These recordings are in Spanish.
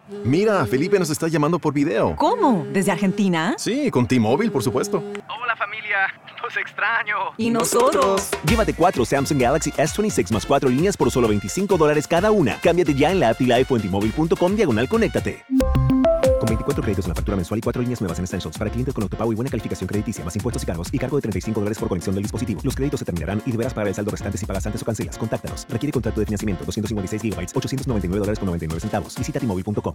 Mira, Felipe nos está llamando por video. ¿Cómo? ¿Desde Argentina? Sí, con T-Mobile, por supuesto. Hola familia, los extraño. ¿Y nosotros? Llévate 4 Samsung Galaxy S26 más 4 líneas por solo $25 cada una. Cámbiate ya en la app y Live o en T-Mobile.com/conéctate. Con 24 créditos en la factura mensual y 4 líneas nuevas en Essentials para clientes con autopago y buena calificación crediticia, más impuestos y cargos, y cargo de $35 por conexión del dispositivo. Los créditos se terminarán y deberás pagar el saldo restante si pagas antes o cancelas. Contáctanos. Requiere contrato de financiamiento. 256 GB, $899.99. Visita T-Mobile.com.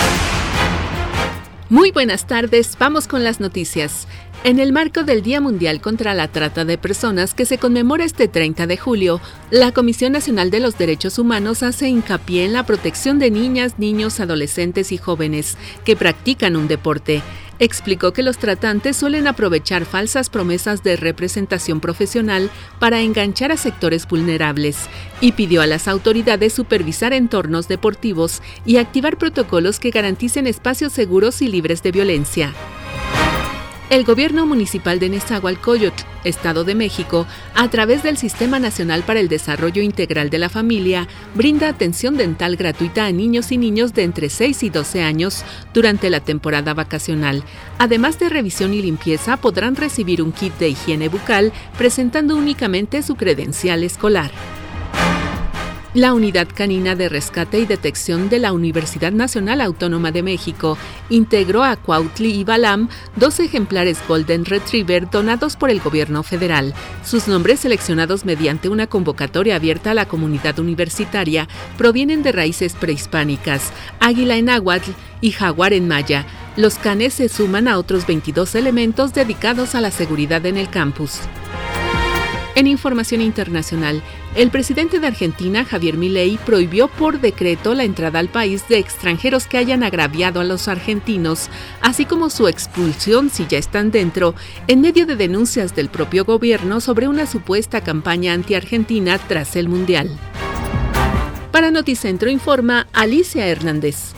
Muy buenas tardes, vamos con las noticias. En el marco del Día Mundial contra la Trata de Personas, que se conmemora este 30 de julio, la Comisión Nacional de los Derechos Humanos hace hincapié en la protección de niñas, niños, adolescentes y jóvenes que practican un deporte. Explicó que los tratantes suelen aprovechar falsas promesas de representación profesional para enganchar a sectores vulnerables y pidió a las autoridades supervisar entornos deportivos y activar protocolos que garanticen espacios seguros y libres de violencia. El gobierno municipal de Nezahualcóyotl, Estado de México, a través del Sistema Nacional para el Desarrollo Integral de la Familia, brinda atención dental gratuita a niños y niños de entre 6 y 12 años durante la temporada vacacional. Además de revisión y limpieza, podrán recibir un kit de higiene bucal presentando únicamente su credencial escolar. La Unidad Canina de Rescate y Detección de la Universidad Nacional Autónoma de México integró a Cuautli y Balam, 2 ejemplares Golden Retriever donados por el gobierno federal. Sus nombres, seleccionados mediante una convocatoria abierta a la comunidad universitaria, provienen de raíces prehispánicas, águila en náhuatl y jaguar en maya. Los canes se suman a otros 22 elementos dedicados a la seguridad en el campus. En información internacional, el presidente de Argentina, Javier Milei, prohibió por decreto la entrada al país de extranjeros que hayan agraviado a los argentinos, así como su expulsión si ya están dentro, en medio de denuncias del propio gobierno sobre una supuesta campaña anti-argentina tras el Mundial. Para Noticentro informa Alicia Hernández.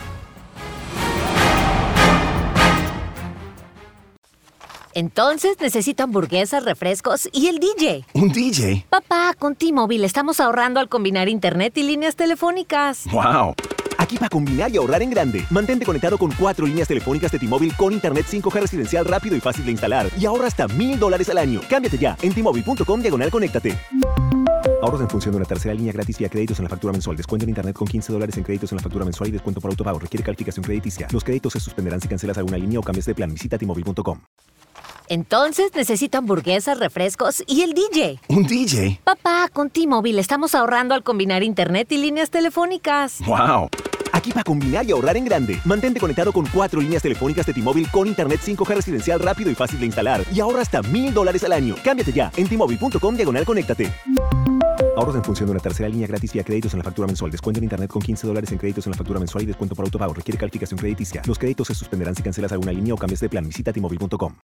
Entonces necesito hamburguesas, refrescos y el DJ. ¿Un DJ? Papá, con T-Mobile estamos ahorrando al combinar internet y líneas telefónicas. ¡Wow! Aquí para combinar y ahorrar en grande. Mantente conectado con 4 líneas telefónicas de T-Mobile con internet 5G residencial rápido y fácil de instalar. Y ahorra hasta $1,000 al año. Cámbiate ya en T-Mobile.com/conéctate. Ahorros en función de una tercera línea gratis vía créditos en la factura mensual. Descuento en internet con $15 en créditos en la factura mensual y descuento por autopago. Requiere calificación crediticia. Los créditos se suspenderán si cancelas alguna línea o cambias de plan. Visita T-Mobile.com. Entonces necesito hamburguesas, refrescos y el DJ. ¿Un DJ? Papá, con T-Mobile estamos ahorrando al combinar internet y líneas telefónicas. ¡Wow! Aquí para combinar y ahorrar en grande. Mantente conectado con 4 líneas telefónicas de T-Mobile con internet 5G residencial rápido y fácil de instalar. Y ahorra hasta $1,000 al año. Cámbiate ya en T-Mobile.com/conéctate. Ahorros en función de una tercera línea gratis vía créditos en la factura mensual. Descuento en internet con $15 en créditos en la factura mensual y descuento por autopago. Requiere calificación crediticia. Los créditos se suspenderán si cancelas alguna línea o cambias de plan. Visita T-Mobile.com.